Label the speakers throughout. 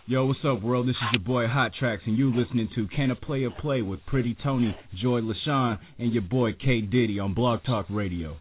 Speaker 1: Yo, what's up, world? This is your boy Hot Tracks, and you listening to Can a Player Play with Pretty Tony, Joy LaShawn, and your boy K Diddy on Blog Talk Radio.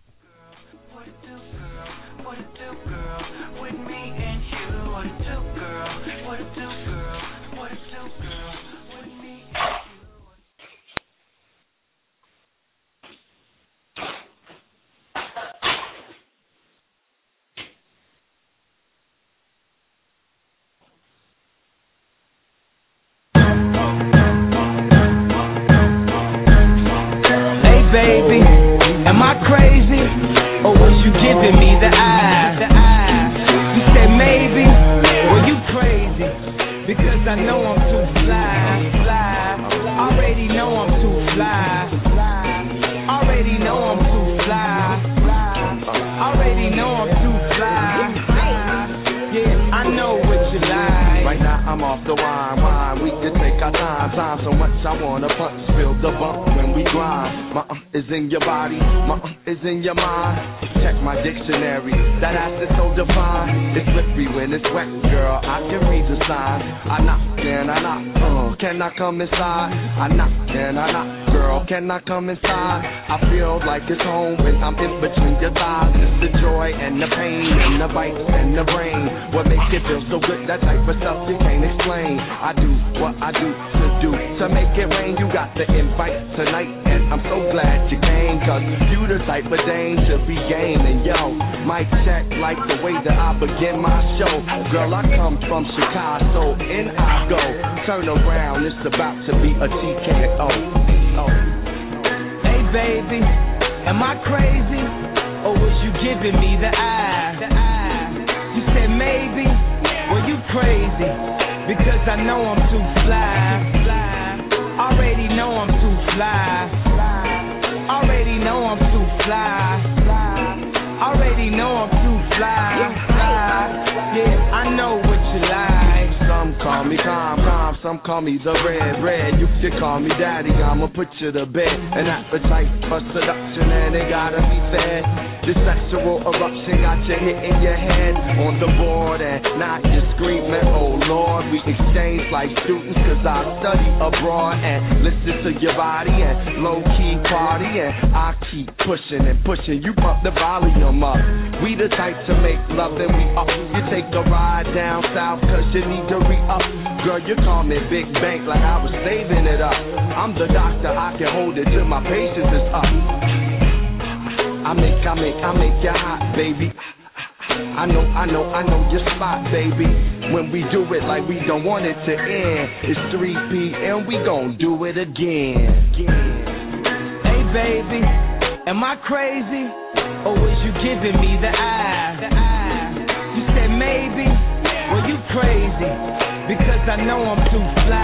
Speaker 2: Baby, am I crazy, or was you giving me the eye? You said maybe, well you crazy, because I know I'm too fly. Already know I'm too fly. Already know I'm too fly. Already know I'm too fly. Yeah, I know what you like.
Speaker 3: Right now I'm off the wine. We can take our time so much I wanna punch, spill the bump when we grind. My is in your body, my is in your mind. Check my dictionary, that ass is so divine. It's slippery when it's wet, girl, I can read the sign. I knock, and I knock, can I come inside? I knock, and I knock, girl, can I come inside? I feel like it's home when I'm in between your thighs. It's the joy and the pain and the bites and the brain. What makes it feel so good, that type of stuff you can't explain. I do what I do to make it rain. You got the invite tonight, and I'm so glad you came, cause you the type of dame to be game. And yo, mic check like the way that I begin my show. Girl, I come from Chicago, and I go. Turn around, it's about to be a TKO.
Speaker 2: Hey baby, am I crazy, or was you giving me the eye? You said maybe, well you crazy, because I know I'm too fly. Already know I'm too fly. Already know I'm too fly. Already know I'm too fly. Yeah, I know what you like.
Speaker 3: Some call me calm, some call me the red. You can call me daddy, I'ma put you to bed. An appetite for seduction, and it gotta be fed. This sexual eruption got you hitting your head on the board, and now you're screaming, oh Lord. We exchange like students, cause I study abroad and listen to your body and low-key party, and I keep pushing and pushing. You pump the volume up. We the type to make love and we up. You take a ride down south cause you need to re-up. Girl, you call me Big Bank like I was saving it up. I'm the doctor, I can hold it till my patience is up. I make you hot, baby. I know your spot, baby. When we do it like we don't want it to end. It's 3 p.m., we gon' do it again.
Speaker 2: Hey baby, am I crazy, or was you giving me the eye? You said maybe, well you crazy, because I know I'm too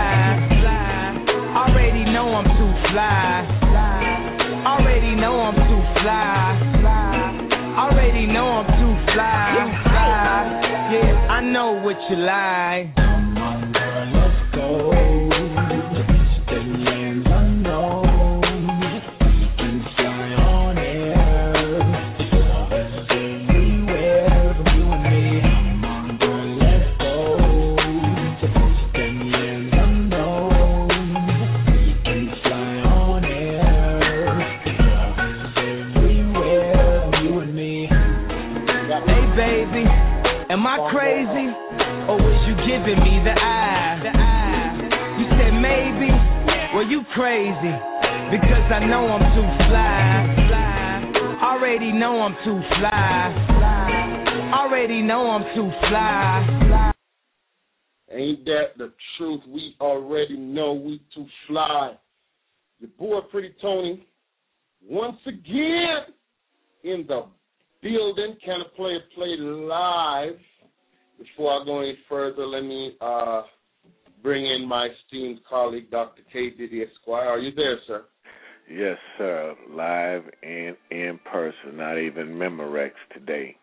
Speaker 2: fly. Already know I'm too fly. Already know I'm too fly. Already know I'm too fly. Yeah, I know what you like.
Speaker 4: Come on, girl, let's go. The lands unknown. We can fly on air. Love is everywhere from you and me. Come on, girl, let's go. The lands unknown. We can fly on air. Love is everywhere from you and me.
Speaker 2: Hey baby, am I crazy, or was you giving me the eye? You said maybe, well you crazy, because I know I'm too fly. Already know I'm too fly. Already know I'm too fly.
Speaker 5: Ain't that the truth? We already know we too fly. Your boy Pretty Tony, once again in the building. Can I play live? Before I go any further, let me bring in my esteemed colleague, Dr. K. Diddy Esquire. Are you there, sir?
Speaker 6: Yes, sir. Live and in person, not even Memorex today.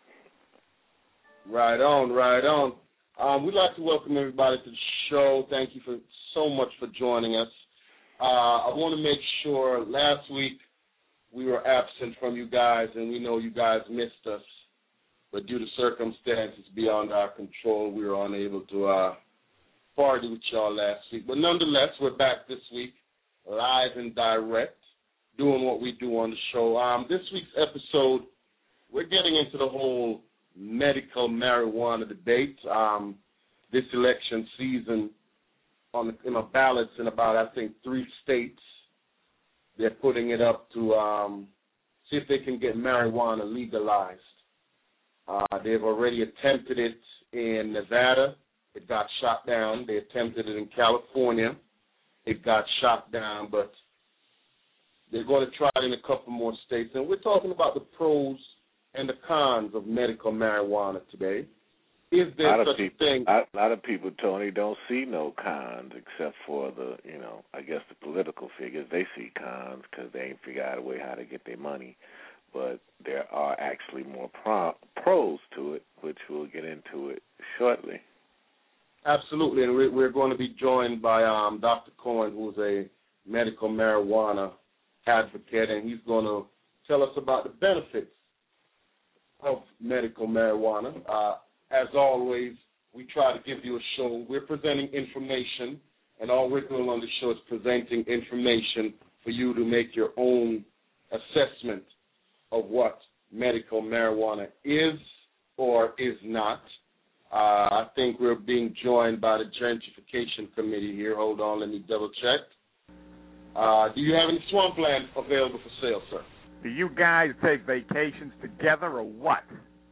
Speaker 5: Right on, right on. We'd like to welcome everybody to the show. Thank you so much for joining us. I want to make sure, last week we were absent from you guys, and we know you guys missed us. But due to circumstances beyond our control, we were unable to party with y'all last week. But nonetheless, we're back this week, live and direct, doing what we do on the show. This week's episode, we're getting into the whole medical marijuana debate. This election season, on ballots in about, I think, 3 states, they're putting it up to see if they can get marijuana legalized. They've already attempted it in Nevada. It got shot down. They attempted it in California. It got shot down, but they're going to try it in a couple more states. And we're talking about the pros and the cons of medical marijuana today. Is there such a thing?
Speaker 6: A lot of people, Tony, don't see no cons except for the, I guess the political figures. They see cons because they ain't figured out a way how to get their money. But there are actually more pros to it, which we'll get into it shortly.
Speaker 5: Absolutely, and we're going to be joined by Dr. Cohen, who's a medical marijuana advocate, and he's going to tell us about the benefits of medical marijuana. As always, we try to give you a show. We're presenting information, and all we're doing on the show is presenting information for you to make your own assessment of what medical marijuana is or is not. I think we're being joined by the Gentrification Committee here. Hold on, let me double check. Do you have any swampland available for sale, sir?
Speaker 7: Do you guys take vacations together or what?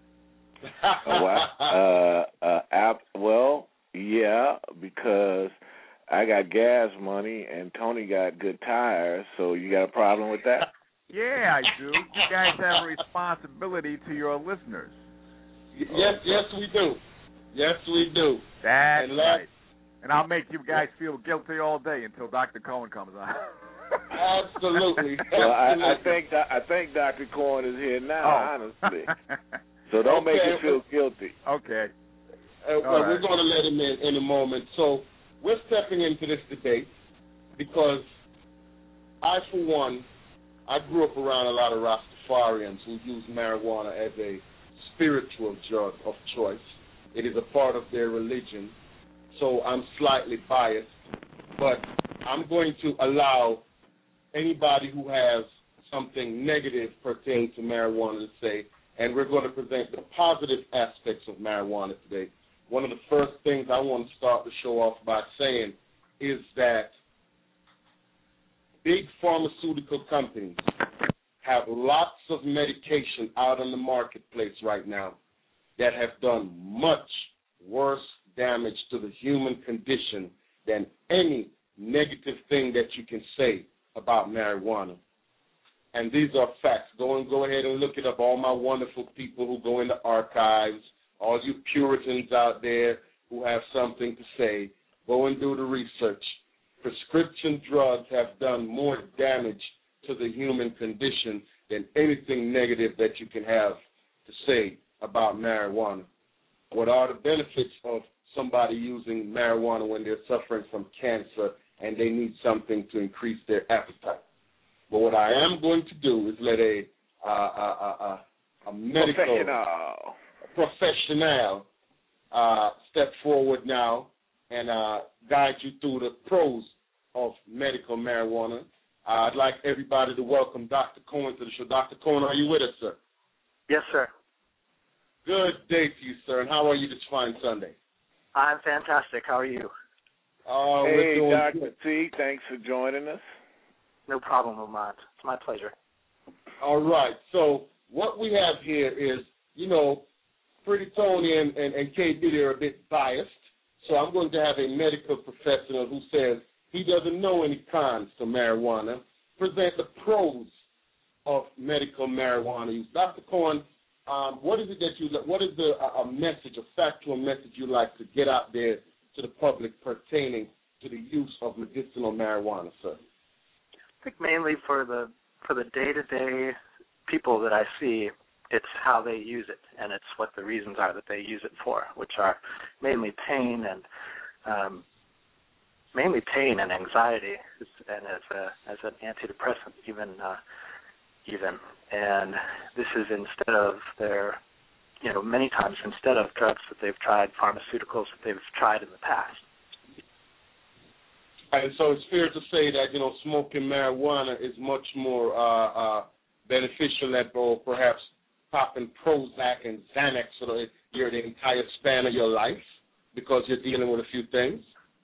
Speaker 6: Well, yeah, because I got gas money and Tony got good tires, so you got a problem with that?
Speaker 7: Yeah, I do. You guys have a responsibility to your listeners.
Speaker 5: Yes, we do. Yes, we do.
Speaker 7: That's right. And I'll make you guys feel guilty all day until Dr. Cohen comes on.
Speaker 5: Absolutely.
Speaker 6: Well, I think Dr. Cohen is here now, honestly. So don't make him feel guilty.
Speaker 7: Okay.
Speaker 5: Well, we're going to let him in a moment. So we're stepping into this debate because I, for one, I grew up around a lot of Rastafarians who use marijuana as a spiritual drug of choice. It is a part of their religion. So I'm slightly biased, but I'm going to allow anybody who has something negative pertaining to marijuana to say, and we're going to present the positive aspects of marijuana today. One of the first things I want to start the show off by saying is that big pharmaceutical companies have lots of medication out on the marketplace right now that have done much worse damage to the human condition than any negative thing that you can say about marijuana. And these are facts. Go ahead and look it up. All my wonderful people who go in the archives, all you Puritans out there who have something to say, go and do the research. Prescription drugs have done more damage to the human condition than anything negative that you can have to say about marijuana. What are the benefits of somebody using marijuana when they're suffering from cancer and they need something to increase their appetite? But what I am going to do is let a medical professional step forward now and guide you through the pros of medical marijuana. I'd like everybody to welcome Dr. Cohen to the show. Dr. Cohen, are you with us, sir?
Speaker 8: Yes, sir.
Speaker 5: Good day to you, sir. And how are you this fine Sunday?
Speaker 8: I'm fantastic. How are you?
Speaker 6: Hey, Dr. T, thanks for joining us.
Speaker 8: No problem, Lamont. It's my pleasure.
Speaker 5: All right. So what we have here is, Pretty Tony and K. Diddy are a bit biased. So I'm going to have a medical professional who says he doesn't know any cons to marijuana, present the pros of medical marijuana use. Dr. Cohen, what is it that what is a message, a factual message you like to get out there to the public pertaining to the use of medicinal marijuana, sir?
Speaker 8: I think mainly for the day-to-day people that I see, it's how they use it, and it's what the reasons are that they use it for, which are mainly pain and anxiety, and as an antidepressant even. And this is instead of many times instead of drugs that they've tried, pharmaceuticals that they've tried in the past.
Speaker 5: And so it's fair to say that, smoking marijuana is much more beneficial than perhaps popping Prozac and Xanax for the entire span of your life because you're dealing with a few things.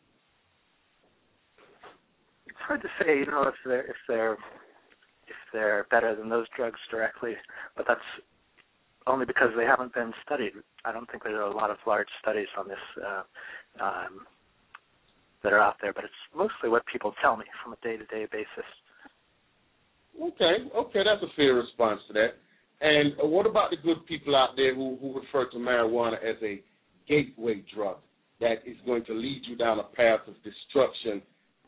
Speaker 8: It's hard to say, if they're better than those drugs directly, but that's only because they haven't been studied. I don't think there are a lot of large studies on this that are out there, but it's mostly what people tell me from a day-to-day basis.
Speaker 5: Okay, that's a fair response to that. And what about the good people out there who refer to marijuana as a gateway drug that is going to lead you down a path of destruction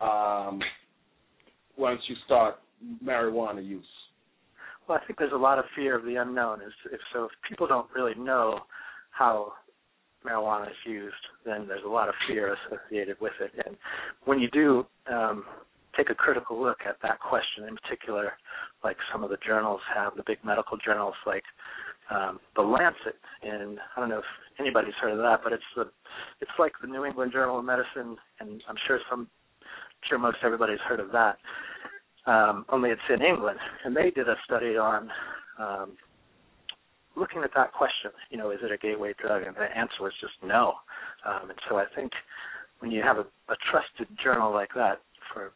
Speaker 5: once you start marijuana use?
Speaker 8: Well, I think there's a lot of fear of the unknown. If people don't really know how marijuana is used, then there's a lot of fear associated with it. And when you do take a critical look at that question in particular, like some of the journals have, the big medical journals like the Lancet, and I don't know if anybody's heard of that, but it's like the New England Journal of Medicine, and I'm sure most everybody's heard of that. Only it's in England, and they did a study on looking at that question, is it a gateway drug? And the answer was just no. And so I think when you have a trusted journal like that for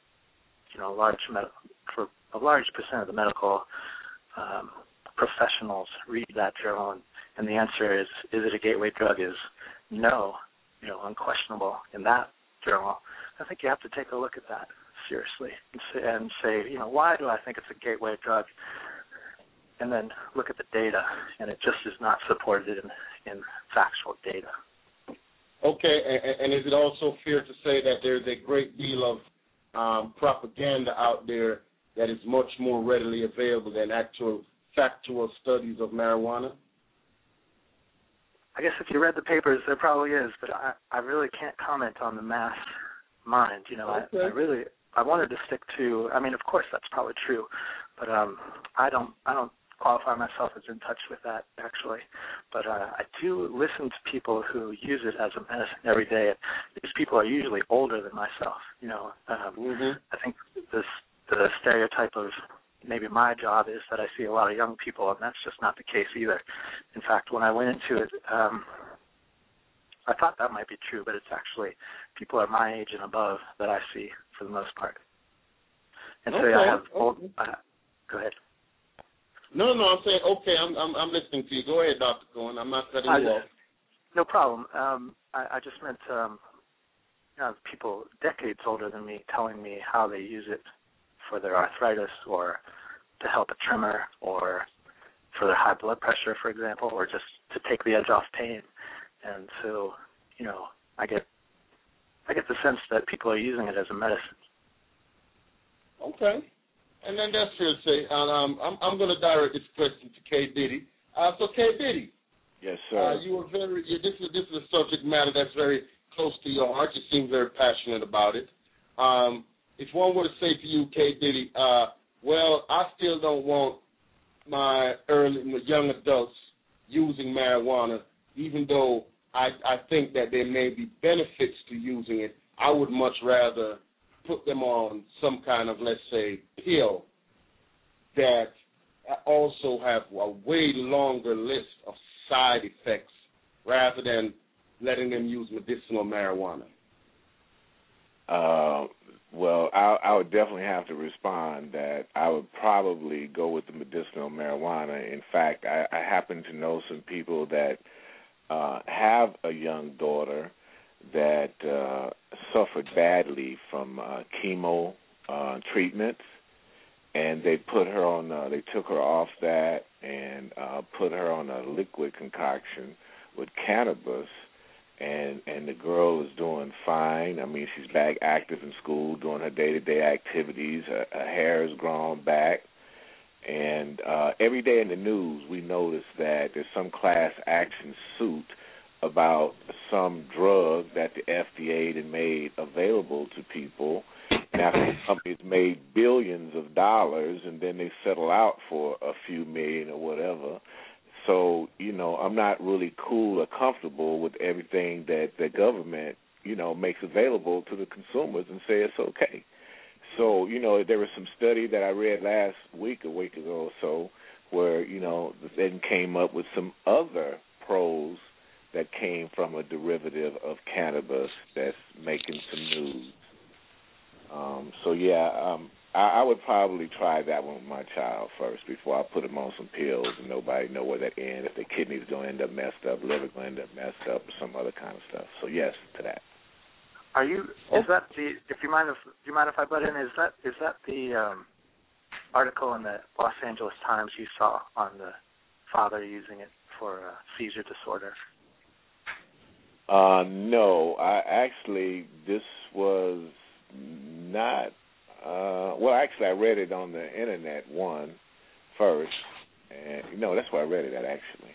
Speaker 8: a large percent of the medical professionals read that journal, and the answer is it a gateway drug is no, unquestionable in that journal. I think you have to take a look at that seriously and say, why do I think it's a gateway drug? And then look at the data, and it just is not supported in factual data.
Speaker 5: Okay, and is it also fair to say that there's a great deal of propaganda out there that is much more readily available than actual factual studies of marijuana?
Speaker 8: I guess if you read the papers, there probably is, but I really can't comment on the mass mind.
Speaker 5: Okay.
Speaker 8: I wanted to stick to. I mean, of course, that's probably true, but I don't qualify myself as in touch with that actually. But I do listen to people who use it as a medicine every day. These people are usually older than myself. I think the stereotype of maybe my job is that I see a lot of young people, and that's just not the case either. In fact, when I went into it, I thought that might be true, but it's actually people are my age and above that I see for the most part. And so I have old. Go ahead.
Speaker 5: No, I'm saying okay. I'm listening to you. Go ahead, Dr. Cohen. I'm not cutting you off.
Speaker 8: No problem. I just meant people decades older than me telling me how they use it for their arthritis or to help a tremor or for their high blood pressure, for example, or just to take the edge off pain. And so, I get the sense that people are using it as a medicine.
Speaker 5: Okay. And then that's fair to say. I'm going to direct this question to K. Diddy. So, K. Diddy.
Speaker 6: Yes, sir.
Speaker 5: This is a subject matter that's very close to your heart. You seem very passionate about it. If one were to say to you, K. Diddy, well, I still don't want my young adults using marijuana, even though I think that there may be benefits to using it. I would much rather put them on some kind of, let's say, pill that also have a way longer list of side effects rather than letting them use medicinal marijuana.
Speaker 6: Well, I would definitely have to respond that I would probably go with the medicinal marijuana. In fact, I happen to know some people that have a young daughter that suffered badly from chemo treatments, and they put her on. They took her off that and put her on a liquid concoction with cannabis, and the girl is doing fine. I mean, she's back active in school, doing her day-to-day activities. Her hair has grown back. And every day in the news, we notice that there's some class action suit about some drug that the FDA had made available to people. And after the company's made billions of dollars, and then they settle out for a few million or whatever. So, I'm not really cool or comfortable with everything that the government makes available to the consumers and say it's okay. So, there was some study that I read last week, a week ago or so, where, then came up with some other pros that came from a derivative of cannabis that's making some news. I would probably try that one with my child first before I put him on some pills and nobody know where that ends. If the kidneys going to end up messed up, liver going to end up messed up, or some other kind of stuff. So yes to that.
Speaker 8: Are you? Is that the? Do you mind if I butt in? Is that the article in the Los Angeles Times you saw on the father using it for seizure disorder?
Speaker 6: No, this was not. I read it on the internet first, and that's where I read it at actually.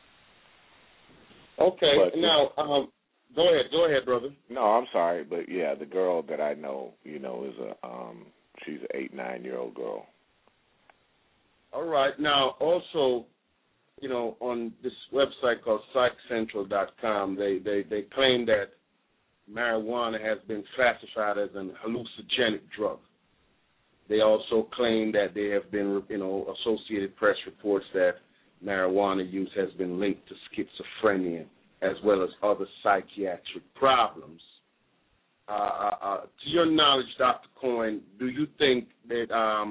Speaker 5: Okay, but, now go ahead, brother.
Speaker 6: No, I'm sorry, but yeah, the girl that I know, is she's an 8-9-year-old girl.
Speaker 5: All right, now also, on this website called PsychCentral.com, they claim that marijuana has been classified as an hallucinogenic drug. They also claim that there have been, Associated Press reports that marijuana use has been linked to schizophrenia as well as other psychiatric problems. To your knowledge, Dr. Coyne, do you think that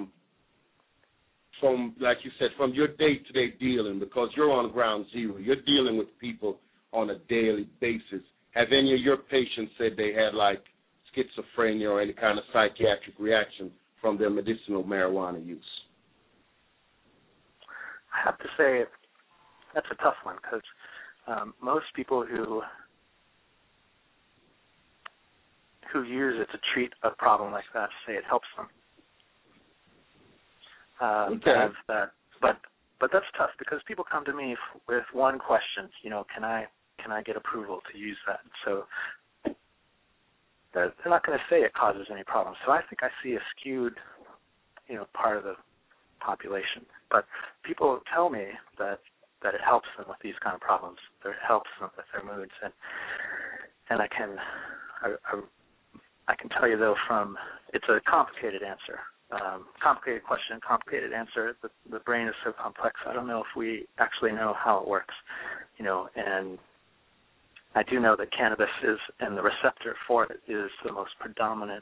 Speaker 5: from, like you said, from your day-to-day dealing, because you're on ground zero, you're dealing with people on a daily basis, have any of your patients said they had, like, schizophrenia or any kind of psychiatric reaction from their medicinal marijuana use?
Speaker 8: I have to say that's a tough one because most people who use it to treat a problem like that say it helps them.
Speaker 5: Okay.
Speaker 8: But that's tough because people come to me with one question. Can I get approval to use that? So they're not going to say it causes any problems. So I think I see a skewed, part of the population. But people tell me that it helps them with these kind of problems. That it helps them with their moods, and I can tell you though it's a complicated answer. Complicated question, complicated answer. The brain is so complex. I don't know if we actually know how it works, and I do know that cannabis and the receptor for it is the most predominant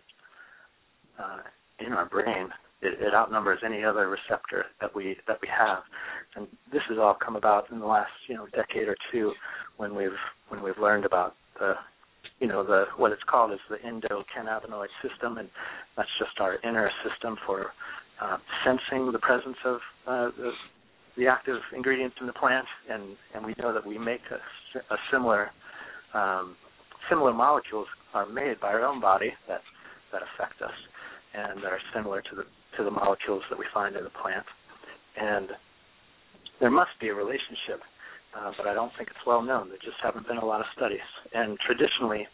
Speaker 8: in our brain. It outnumbers any other receptor that we have, and this has all come about in the last decade or two when we've learned about the what it's called is the endocannabinoid system, and that's just our inner system for sensing the presence of the active ingredients in the plant, and we know that we make a similar molecules are made by our own body that affect us and that are similar to the molecules that we find in the plant. And there must be a relationship, but I don't think it's well known. There just haven't been a lot of studies. And traditionally,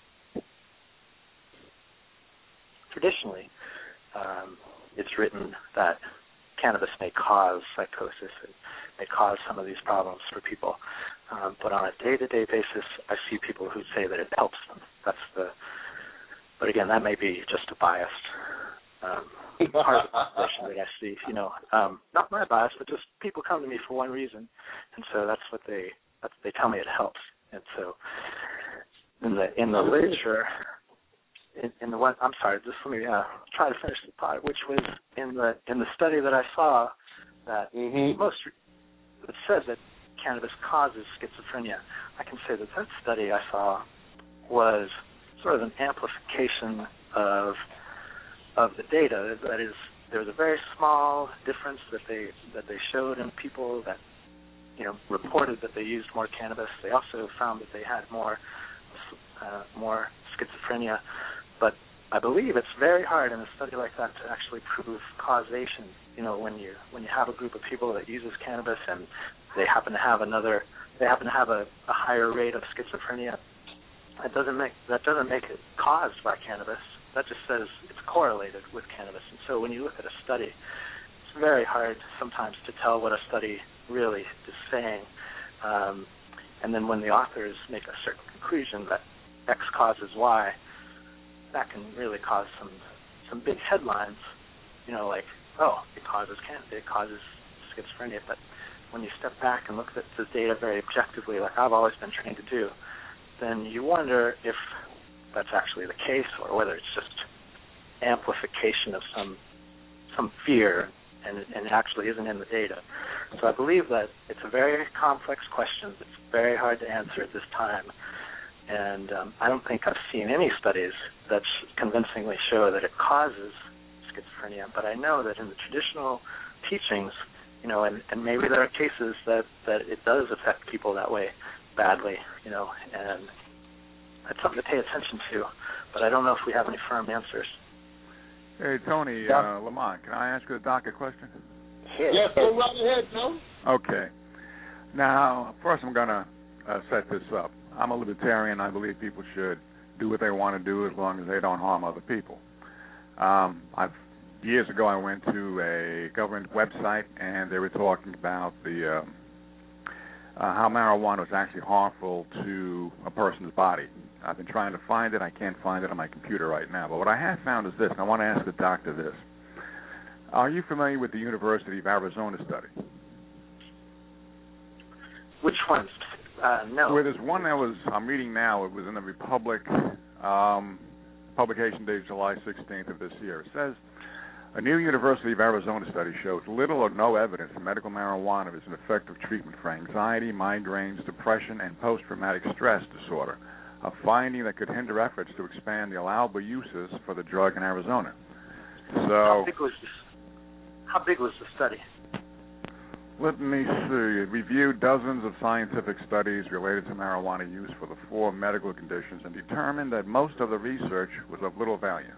Speaker 8: it's written that cannabis may cause psychosis and may cause some of these problems for people. But on a day-to-day basis, I see people who say that it helps them. But again, that may be just a biased part of the population that I see. Not my bias, but just people come to me for one reason, and so that's what they tell me it helps. And so in the literature, in the one, I'm sorry, just let me try to finish the part, which was in the study that I saw that it said that cannabis causes schizophrenia. I can say that study I saw was sort of an amplification of the data. That is, there was a very small difference that they showed in people that reported that they used more cannabis. They also found that they had more schizophrenia. But I believe it's very hard in a study like that to actually prove causation. When you have a group of people that uses cannabis and they happen to have a higher rate of schizophrenia, that doesn't make it caused by cannabis. That just says it's correlated with cannabis. And so when you look at a study, it's very hard sometimes to tell what a study really is saying. And then when the authors make a certain conclusion, X causes Y, that can really cause some big headlines, like, oh, it causes schizophrenia. But when you step back and look at the data very objectively, like I've always been trained to do, then you wonder if that's actually the case or whether it's just amplification of some fear and it actually isn't in the data. So I believe that it's a very complex question. It's very hard to answer at this time. And I don't think I've seen any studies that convincingly show that it causes schizophrenia. But I know that in the traditional teachings, and maybe there are cases that it does affect people that way badly, and that's something to pay attention to. But I don't know if we have any firm answers.
Speaker 7: Hey, Tony,
Speaker 8: Yeah.
Speaker 7: Lamont, can I ask you the doc a question?
Speaker 5: Yes, go right ahead, Joe.
Speaker 7: Okay. Now, first I'm going to set this up. I'm a libertarian. I believe people should do what they want to do as long as they don't harm other people. Years ago I went to a government website, and they were talking about the how marijuana was actually harmful to a person's body. I've been trying to find it. I can't find it on my computer right now. But what I have found is this, and I want to ask the doctor this. Are you familiar with the University of Arizona study?
Speaker 8: Which ones? No.
Speaker 7: Well, there's one I'm reading now. It was in the Republic, publication dated July 16th of this year. It says, a new University of Arizona study shows little or no evidence that medical marijuana is an effective treatment for anxiety, migraines, depression, and post-traumatic stress disorder, a finding that could hinder efforts to expand the allowable uses for the drug in Arizona. So,
Speaker 8: How big was the study?
Speaker 7: Let me see. It reviewed dozens of scientific studies related to marijuana use for the 4 medical conditions and determined that most of the research was of little value.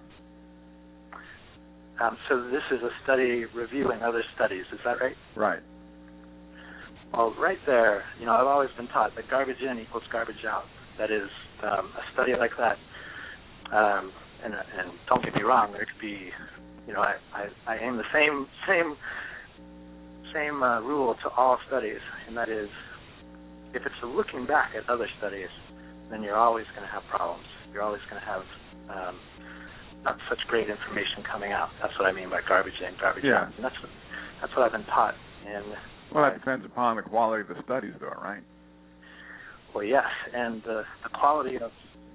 Speaker 8: So this is a study reviewing other studies, is that right?
Speaker 7: Right.
Speaker 8: Well, right there, I've always been taught that garbage in equals garbage out. That is, a study like that, and don't get me wrong, there could be, I aim the same rule to all studies, and that is, if it's looking back at other studies, then you're always going to have problems. You're always going to have not such great information coming out. That's what I mean by garbage in, garbage out. And that's what I've been taught. And
Speaker 7: well, that depends upon the quality of the studies, though, right?
Speaker 8: Well, yes, and the quality of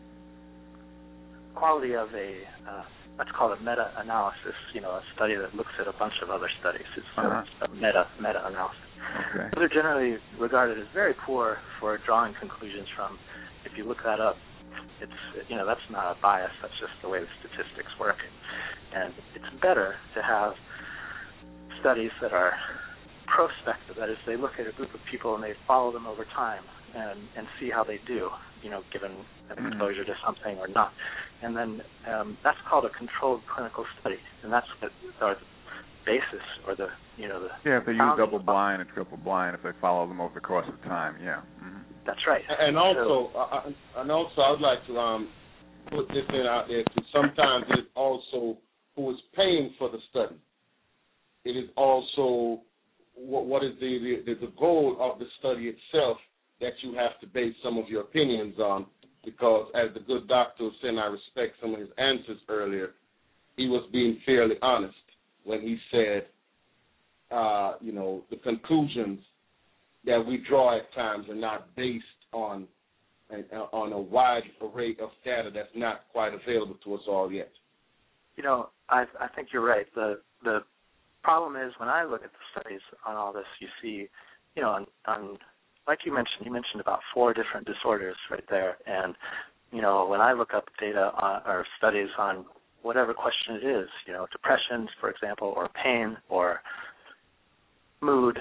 Speaker 8: a let's call it meta-analysis. A study that looks at a bunch of other studies. It's a meta-analysis.
Speaker 7: Okay.
Speaker 8: They're generally regarded as very poor for drawing conclusions from. If you look that up, it's that's not a bias. That's just the way the statistics work, and it's better to have studies that are prospective. That is, they look at a group of people and they follow them over time and see how they do, given an exposure to something or not. And then that's called a controlled clinical study, and that's what the basis or the
Speaker 7: if they use double-blind and triple-blind, if they follow them over the course of time,
Speaker 8: That's right.
Speaker 5: And also, I'd like to put this in out there too. Sometimes it is also who is paying for the study. It is also what is the goal of the study itself that you have to base some of your opinions on, because as the good doctor said, and I respect some of his answers earlier, he was being fairly honest when he said, the conclusions that we draw at times are not based on a wide array of data that's not quite available to us all yet.
Speaker 8: I think you're right. The problem is when I look at the studies on all this, you see, on like you mentioned about 4 different disorders right there, and when I look up data or studies on whatever question it is, depression, for example, or pain or mood,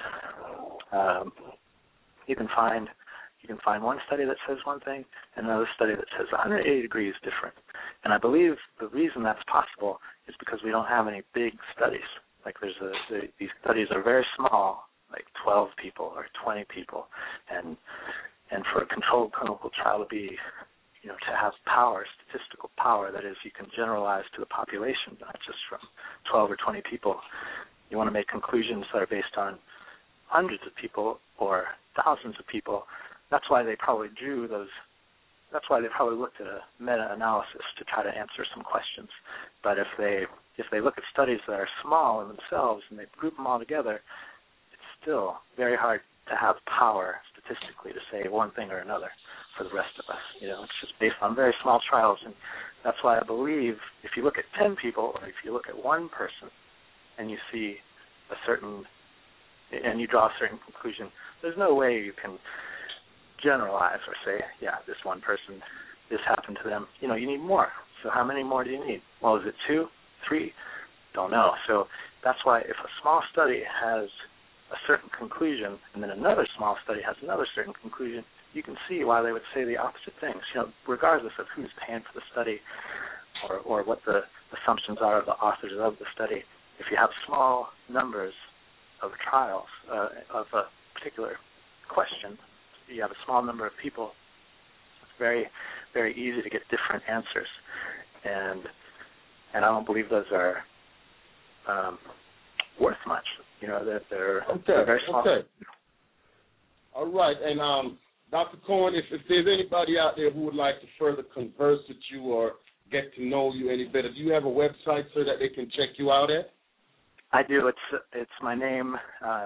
Speaker 8: you can find one study that says one thing and another study that says 180 degrees different. And I believe the reason that's possible is because we don't have any big studies. Like these studies are very small, like 12 people or 20 people, and for a controlled clinical trial to be, to have power, statistical power, that is, you can generalize to the population, not just from 12 or 20 people. You want to make conclusions that are based on hundreds of people or thousands of people. That's why they probably drew those that's why they probably looked at a meta-analysis to try to answer some questions. But if they look at studies that are small in themselves and they group them all together, it's still very hard to have power statistically to say one thing or another for the rest of us. It's just based on very small trials, and that's why I believe if you look at 10 people or if you look at one person and you see and you draw a certain conclusion, there's no way you can generalize or say, yeah, this one person, this happened to them. You need more. So how many more do you need? Well, is it 2, 3? Don't know. So that's why if a small study has a certain conclusion and then another small study has another certain conclusion, you can see why they would say the opposite things, regardless of who's paying for the study or what the assumptions are of the authors of the study. If you have small numbers of trials of a particular question, you have a small number of people, it's very, very easy to get different answers. And I don't believe those are worth much. They're very small.
Speaker 5: Okay. All right. And Dr. Cohen, if there's anybody out there who would like to further converse with you or get to know you any better, do you have a website so that they can check you out at?
Speaker 8: I do. It's my name,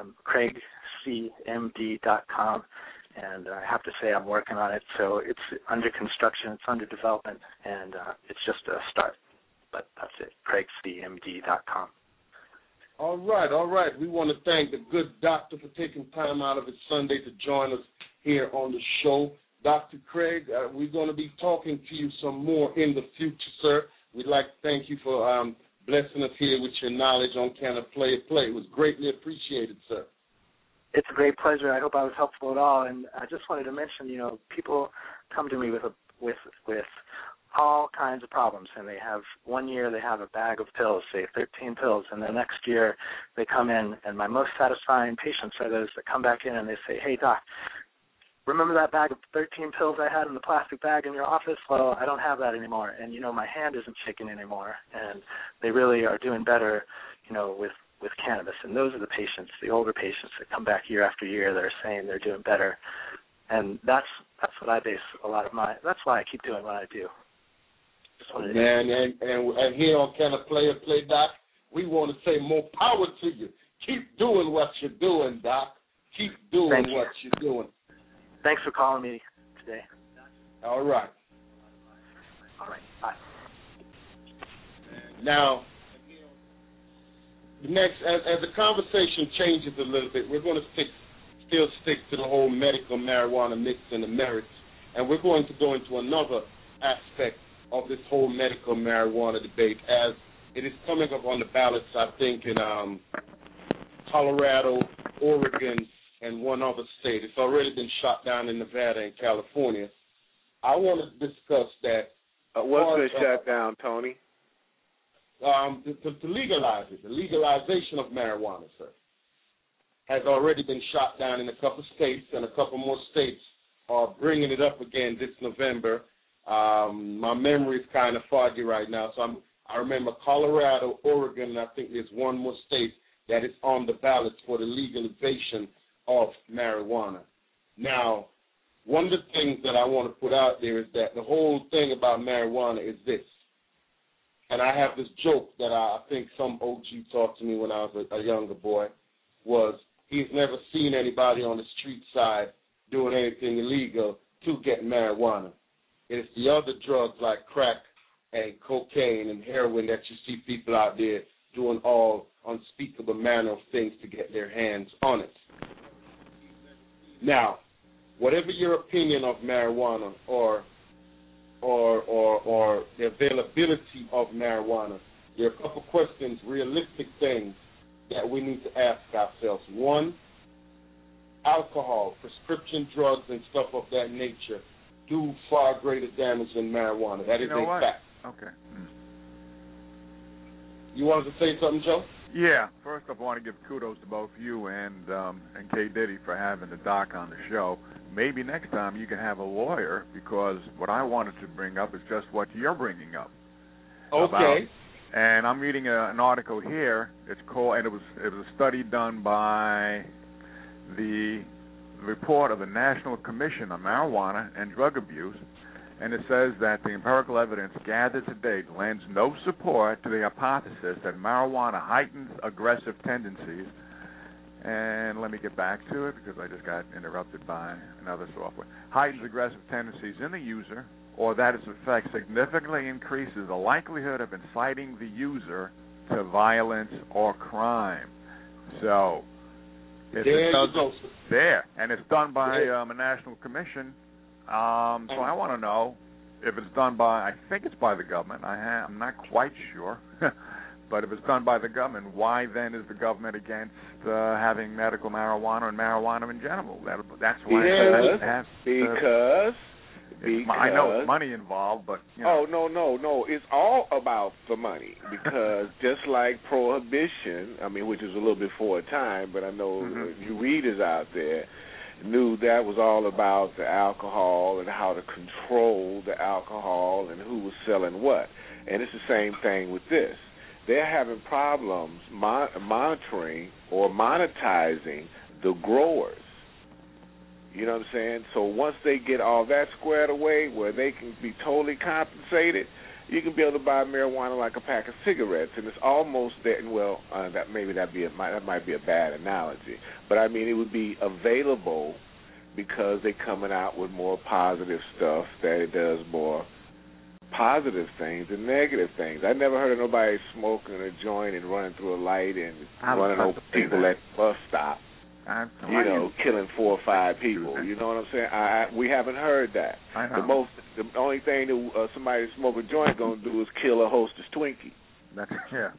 Speaker 8: CraigCMD.com, and I have to say I'm working on it. So it's under construction, it's under development, and it's just a start. But that's it, CraigCMD.com.
Speaker 5: All right. We want to thank the good doctor for taking time out of his Sunday to join us here on the show. Dr. Craig, we're going to be talking to you some more in the future, sir. We'd like to thank you for blessing us here with your knowledge on Can I Play a Play. It was greatly appreciated, sir.
Speaker 8: It's a great pleasure. I hope I was helpful at all. And I just wanted to mention, people come to me with all kinds of problems, and they have 1 year they have a bag of pills, say 13 pills, and the next year they come in, and my most satisfying patients are those that come back in and they say, hey, doc, remember that bag of 13 pills I had in the plastic bag in your office? Well, I don't have that anymore, and, my hand isn't shaking anymore, and they really are doing better, with cannabis. And those are the patients, the older patients that come back year after year that are saying they're doing better. And that's what I base a lot of that's why I keep doing what I do.
Speaker 5: Man, and here on Can I Play a Play, Doc, we want to say more power to you. Keep doing what you're doing, Doc. Keep doing what you're doing.
Speaker 8: Thanks for calling me today.
Speaker 5: All right.
Speaker 8: Bye.
Speaker 5: Now, next, as the conversation changes a little bit, we're going to still stick to the whole medical marijuana mix and the merits, and we're going to go into another aspect of this whole medical marijuana debate, as it is coming up on the ballots, I think, in Colorado, Oregon, and one other state. It's already been shot down in Nevada and California. I want to discuss that.
Speaker 6: What's the shutdown, Tony?
Speaker 5: To legalize it. The legalization of marijuana, sir, has already been shot down in a couple states, and a couple more states are bringing it up again this November. My memory is kind of foggy right now, so I remember Colorado, Oregon, and I think there's one more state that is on the ballot for the legalization of marijuana. Now, one of the things that I want to put out there is that the whole thing about marijuana is this, and I have this joke that I think some OG taught to me when I was a younger boy, was he's never seen anybody on the street side doing anything illegal to get marijuana. It's the other drugs like crack and cocaine and heroin that you see people out there doing all unspeakable manner of things to get their hands on it. Now, whatever your opinion of marijuana or the availability of marijuana, there are a couple questions, realistic things that we need to ask ourselves. One, alcohol, prescription drugs, and stuff of that nature do far greater damage than marijuana. That is a fact.
Speaker 7: Okay.
Speaker 5: You wanted to say something, Joe?
Speaker 7: Yeah. First off, I want to give kudos to both you and K. Diddy for having the doc on the show. Maybe next time you can have a lawyer, because what I wanted to bring up is just what you're bringing up.
Speaker 5: Okay.
Speaker 7: And I'm reading an article here. It's called, and it was a study done by the report of the National Commission on Marijuana and Drug Abuse, And it says that the empirical evidence gathered to date lends no support to the hypothesis that marijuana heightens aggressive tendencies. And let me get back to it because I just got interrupted by another software. Heightens aggressive tendencies in the user, or that its effect significantly increases the likelihood of inciting the user to violence or crime. So, and it's done by a national commission. So I want to know if it's done by, I think it's by the government. I'm not quite sure. But if it's done by the government, why then is the government against having medical marijuana and marijuana in general? That's why it has
Speaker 6: because
Speaker 7: I know it's money involved, but you know.
Speaker 6: Oh no! It's all about the money because just like prohibition, I mean, which is a little before time, but I know you readers out there knew that was all about the alcohol and how to control the alcohol and who was selling what. And it's the same thing with this. They're having problems monitoring or monetizing the growers. You know what I'm saying? So once they get all that squared away where they can be totally compensated, you can be able to buy marijuana like a pack of cigarettes, and it's almost there. Well, that might be a bad analogy, but I mean it would be available because they're coming out with more positive stuff that it does more positive things than negative things. I never heard of nobody smoking a joint and running through a light and running over people at the bus stop. Killing 4 or 5 people. You know what I'm saying? We haven't heard that. The only thing that somebody that smoke a joint gonna do is kill a Hostess Twinkie.
Speaker 7: That's yeah.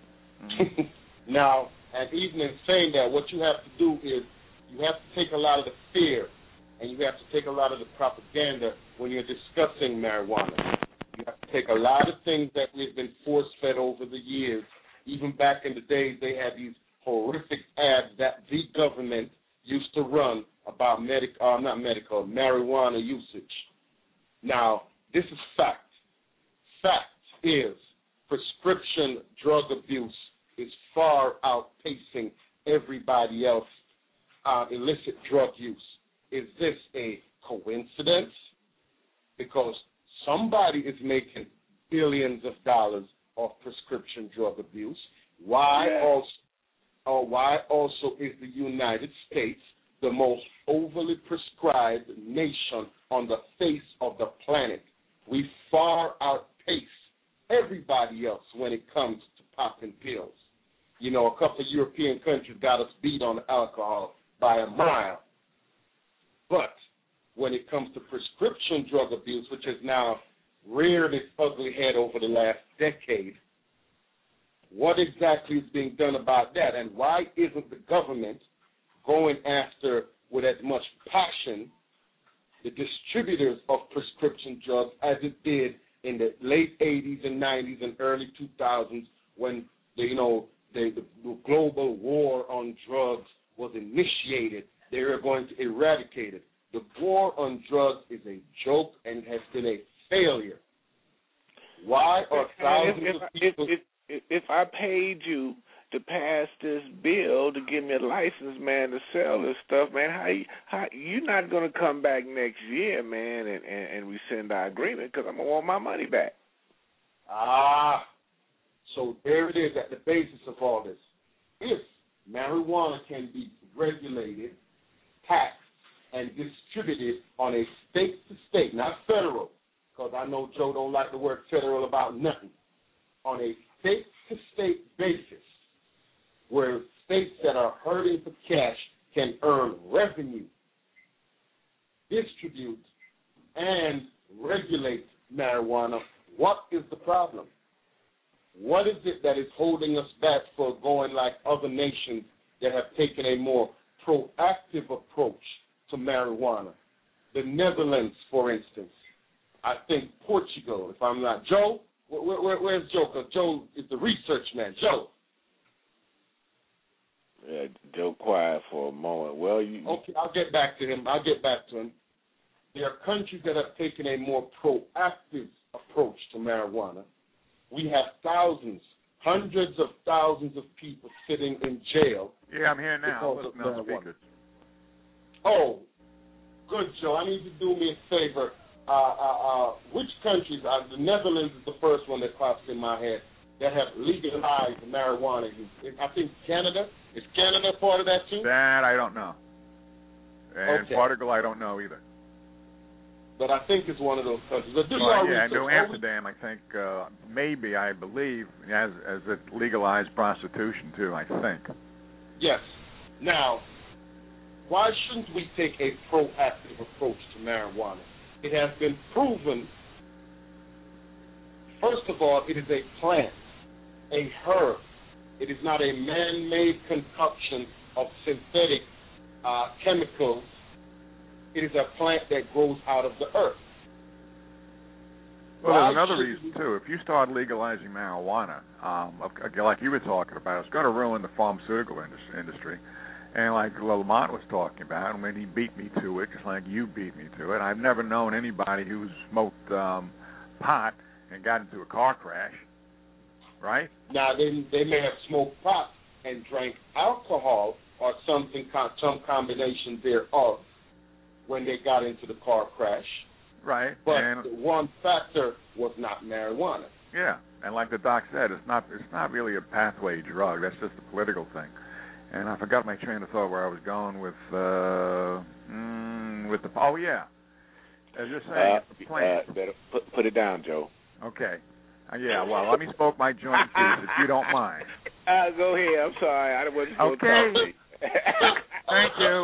Speaker 5: Now, and even in saying that, what you have to do is you have to take a lot of the fear and you have to take a lot of the propaganda when you're discussing marijuana. You have to take a lot of things that we've been force-fed over the years. Even back in the days, they had these horrific ads that the government used to run about marijuana usage. Now, this is fact. Fact is prescription drug abuse is far outpacing everybody else illicit drug use. Is this a coincidence? Because somebody is making billions of dollars off prescription drug abuse. Why also is the United States the most overly prescribed nation on the face of the planet? We far outpace everybody else when it comes to popping pills. You know, a couple of European countries got us beat on alcohol by a mile. But when it comes to prescription drug abuse, which has now reared its ugly head over the last decade, what exactly is being done about that? And why isn't the government going after, with as much passion, the distributors of prescription drugs as it did in the late 80s and 90s and early 2000s when the global war on drugs was initiated? They were going to eradicate it. The war on drugs is a joke and has been a failure. Why are thousands of people...
Speaker 6: If I paid you to pass this bill to give me a license, man, to sell this stuff, man, how you're not going to come back next year, man, and rescind our agreement because I'm going to want my money back.
Speaker 5: So there it is at the basis of all this. If marijuana can be regulated, taxed, and distributed on a state-to-state, not federal, because I know Joe don't like the word federal about nothing, on a state-to-state basis, where states that are hurting for cash can earn revenue, distribute, and regulate marijuana, what is the problem? What is it that is holding us back for going like other nations that have taken a more proactive approach to marijuana? The Netherlands, for instance. I think Portugal, if I'm not. Joe? Where's Joe? Because Joe is the research man. Joe.
Speaker 6: Yeah, Joe quiet for a moment. Well,
Speaker 5: okay, I'll get back to him. There are countries that have taken a more proactive approach to marijuana. We have thousands, hundreds of thousands of people sitting in jail.
Speaker 7: Yeah, I'm here now. Listen on speakers.
Speaker 5: Oh, good, Joe. I need you to do me a favor. which countries? The Netherlands is the first one that pops in my head that have legalized marijuana use. I think Canada. Is Canada part of that too?
Speaker 7: That I don't know. And
Speaker 5: Okay.
Speaker 7: Portugal, I don't know either.
Speaker 5: But I think it's one of those countries. But do
Speaker 7: Well,
Speaker 5: y'all
Speaker 7: yeah,
Speaker 5: research.
Speaker 7: New Amsterdam, I think, maybe, I believe, as it legalized prostitution too, I think.
Speaker 5: Yes. Now, why shouldn't we take a proactive approach to marijuana? It has been proven, first of all, it is a plant, a herb. It is not a man-made concoction of synthetic chemicals. It is a plant that grows out of the earth.
Speaker 7: Well, there's another reason, too. If you start legalizing marijuana, like you were talking about, it's going to ruin the pharmaceutical industry. And like Lamont was talking about, when he beat me to it, just like you beat me to it, I've never known anybody who smoked pot and got into a car crash, right?
Speaker 5: Now, they may have smoked pot and drank alcohol or some combination thereof when they got into the car crash.
Speaker 7: Right.
Speaker 5: But
Speaker 7: and
Speaker 5: the one factor was not marijuana.
Speaker 7: yeah, and like the doc said, it's not really a pathway drug. That's just a political thing. And I forgot my train of thought where I was going with the oh yeah, as you're saying, it's the plant.
Speaker 6: Better put it down, Joe.
Speaker 7: Okay. Yeah. Well, let me smoke my joint first, if you don't mind.
Speaker 6: Go ahead. I'm sorry. I wasn't supposed to
Speaker 7: Okay.
Speaker 6: talk to you.
Speaker 7: Thank you.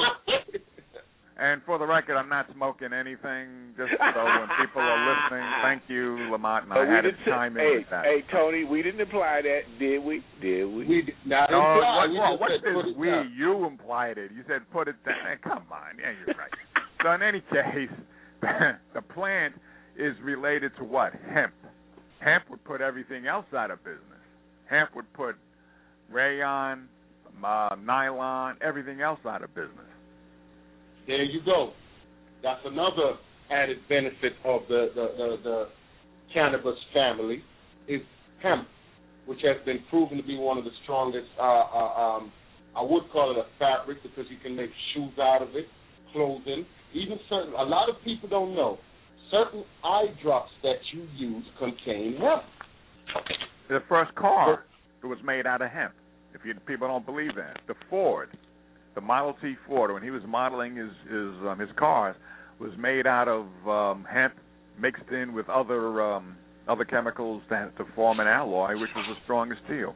Speaker 7: And for the record, I'm not smoking anything, just so when people are listening, thank you, Lamont, and I had to chime in with that.
Speaker 6: Hey, Tony, we didn't imply that, did we?
Speaker 5: We did not
Speaker 7: No,
Speaker 5: imply.
Speaker 7: what's this we? You implied it. You said put it down. Hey, come on. Yeah, you're right. So in any case, the plant is related to what? Hemp. Hemp would put everything else out of business. Hemp would put rayon, nylon, everything else out of business.
Speaker 5: There you go. That's another added benefit of the cannabis family is hemp, which has been proven to be one of the strongest. I would call it a fabric because you can make shoes out of it, clothing, even certain. A lot of people don't know certain eye drops that you use contain hemp.
Speaker 7: The first car was made out of hemp. People don't believe that, the Ford. The Model T Ford, when he was modeling his cars, was made out of hemp mixed in with other chemicals to form an alloy, which was the strongest steel.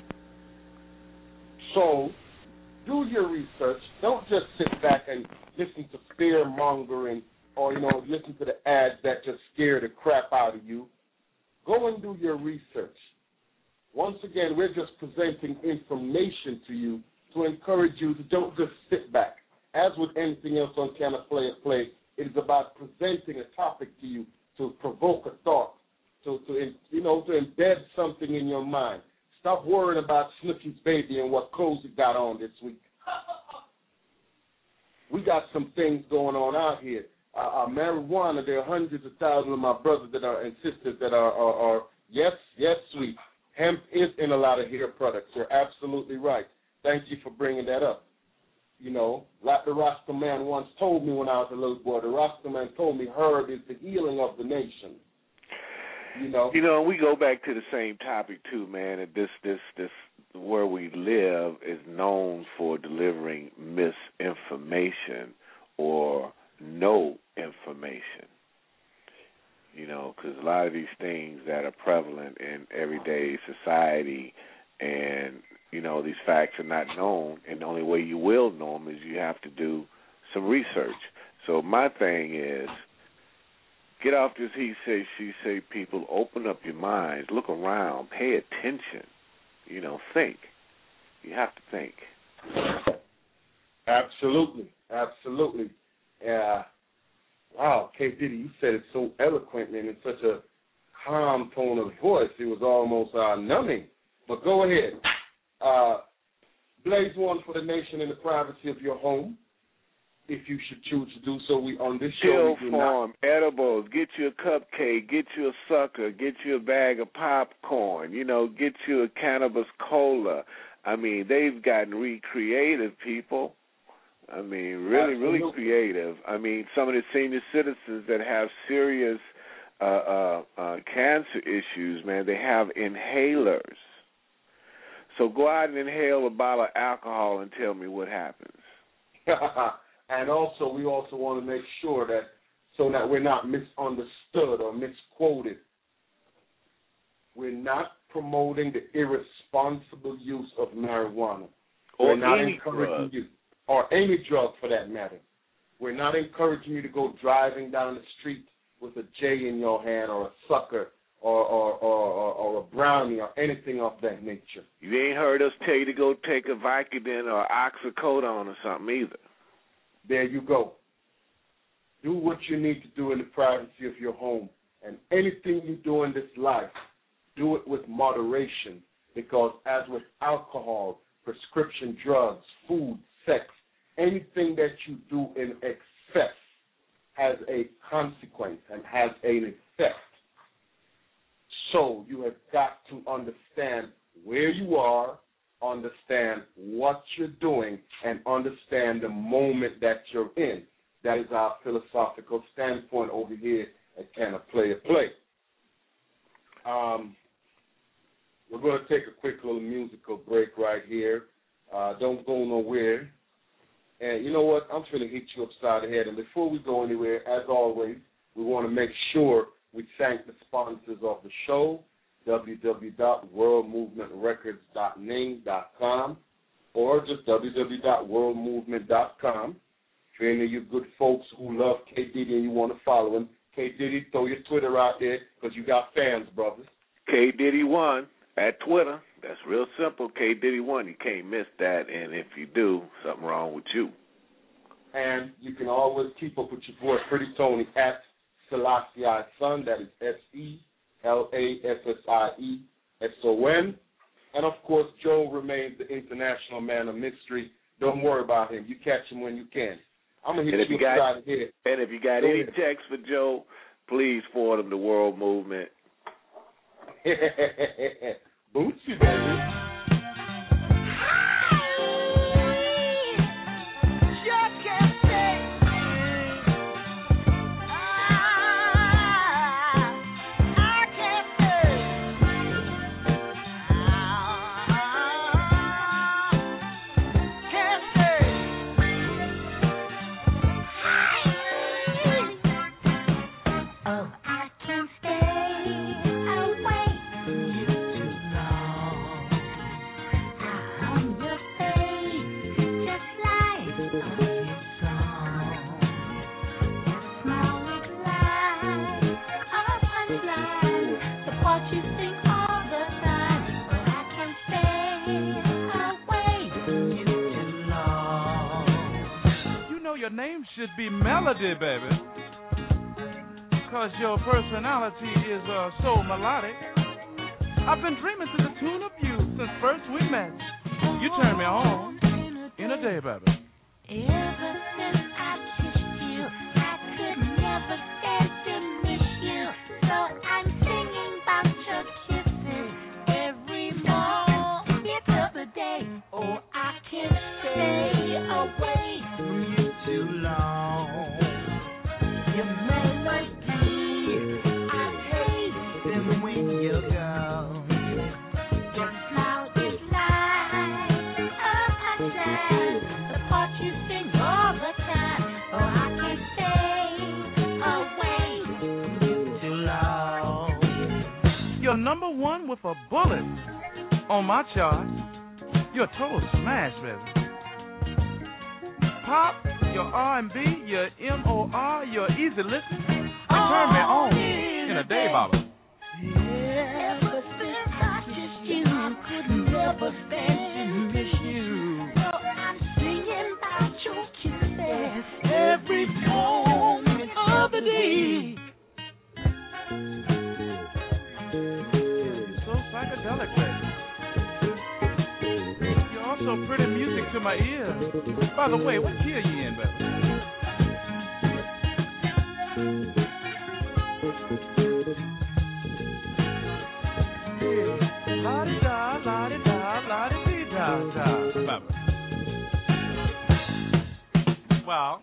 Speaker 5: So, do your research. Don't just sit back and listen to fear mongering or listen to the ads that just scare the crap out of you. Go and do your research. Once again, we're just presenting information to you to encourage you to don't just sit back. As with anything else on Can I Play, it is about presenting a topic to you to provoke a thought, to embed something in your mind. Stop worrying about Snooky's baby and what clothes he got on this week. We got some things going on out here. Marijuana, there are hundreds of thousands of my brothers and sisters that are yes, sweet. Hemp is in a lot of hair products. You're absolutely right. Thank you for bringing that up. Like the Rasta man once told me when I was a little boy, the Rasta man told me herb is the healing of the nation.
Speaker 6: We go back to the same topic too, man. That this where we live is known for delivering misinformation or no information. Because a lot of these things that are prevalent in everyday society and these facts are not known, and the only way you will know them is you have to do some research. So my thing is, get off this he say, she say, people. Open up your minds, look around, pay attention, think. You have to think.
Speaker 5: Absolutely. Wow, K. Diddy, you said it so eloquently and in such a calm tone of voice, it was almost numbing. But go ahead. Blaze one for the nation in the privacy of your home, if you should choose to do so. We on this show.
Speaker 6: Chill form, edibles. Get you a cupcake. Get you a sucker. Get you a bag of popcorn. Get you a cannabis cola. I mean, they've gotten recreative, people. I mean, really, really creative. I mean, some of the senior citizens that have serious cancer issues, man, they have inhalers. So go out and inhale a bottle of alcohol and tell me what happens.
Speaker 5: And also, we also want to make sure that so that we're not misunderstood or misquoted. We're not promoting the irresponsible use of marijuana.
Speaker 6: Or
Speaker 5: we're not
Speaker 6: any
Speaker 5: encouraging
Speaker 6: drug.
Speaker 5: you, or any drug for that matter. We're not encouraging you to go driving down the street with a J in your hand or a sucker or a brownie or anything of that nature.
Speaker 6: You ain't heard us tell you to go take a Vicodin or oxycodone or something either.
Speaker 5: There you go. Do what you need to do in the privacy of your home. And anything you do in this life, do it with moderation, because as with alcohol, prescription drugs, food, sex, anything that you do in excess has a consequence and has an effect. So you have got to understand where you are, understand what you're doing, and understand the moment that you're in. That is our philosophical standpoint over here at Can a Player Play? We're going to take a quick little musical break right here. Don't go nowhere. And you know what? I'm going to hit you upside the head. And before we go anywhere, as always, we want to make sure we thank the sponsors of the show, www.worldmovementrecords.ning.com or just www.worldmovement.com. If you're any of you good folks who love K. Diddy and you want to follow him, K. Diddy, throw your Twitter out there because you got fans, brothers.
Speaker 6: K. Diddy 1 at Twitter. That's real simple. K. Diddy 1. You can't miss that. And if you do, something wrong with you.
Speaker 5: And you can always keep up with your boy, Pretty Tony, at Selassie Son. That is SELASSIESON. And, of course, Joe remains the international man of mystery. Don't worry about him. You catch him when you can. I'm going to hit you upside the head.
Speaker 6: And if you got any text for Joe, please forward them to World Movement.
Speaker 5: Bootsy, baby.
Speaker 9: Your name should be Melody, baby, because your personality is so melodic. I've been dreaming to the tune of you since first we met. You turned me on in a day, baby.
Speaker 10: Ever since I kissed you, I could never stand to miss you. So I'm singing about your kisses every moment of the day. Oh, I can't stay away from you too long. Your melody, I hate them when you're gone. Your smile is like a sunshine, the part you sing all the time. Oh, I can't stay away from you too long.
Speaker 9: You're number one with a bullet on my chart. You're a total smash, baby. Pop, your R&B, your M.O.R., your easy listening. You turn me on in a day, Baba.
Speaker 10: Ever since I kissed you, I could never stand to miss you. So I'm singing about your kisses every moment of the day.
Speaker 9: So psychedelic, baby. You're also pretty music to my ears. By the way, what key are you in, baby? La-di-da, la-di-da, la-di-dee-da-da, baby. Well,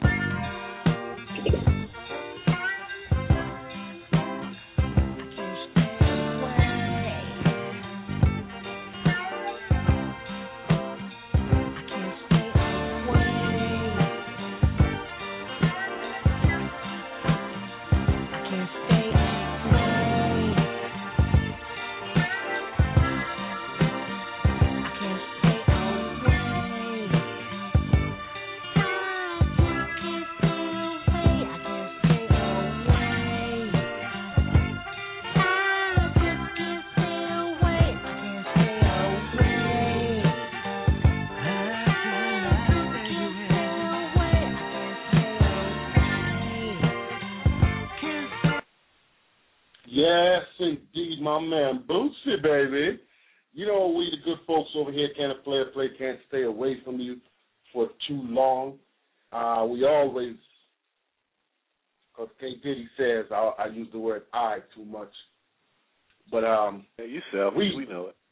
Speaker 5: Yes, indeed, my man Bootsy, baby. You know, we the good folks over here can't play can't stay away from you for too long. We always, because K. Diddy says I use the word I too much. But
Speaker 6: you selfish, we know it.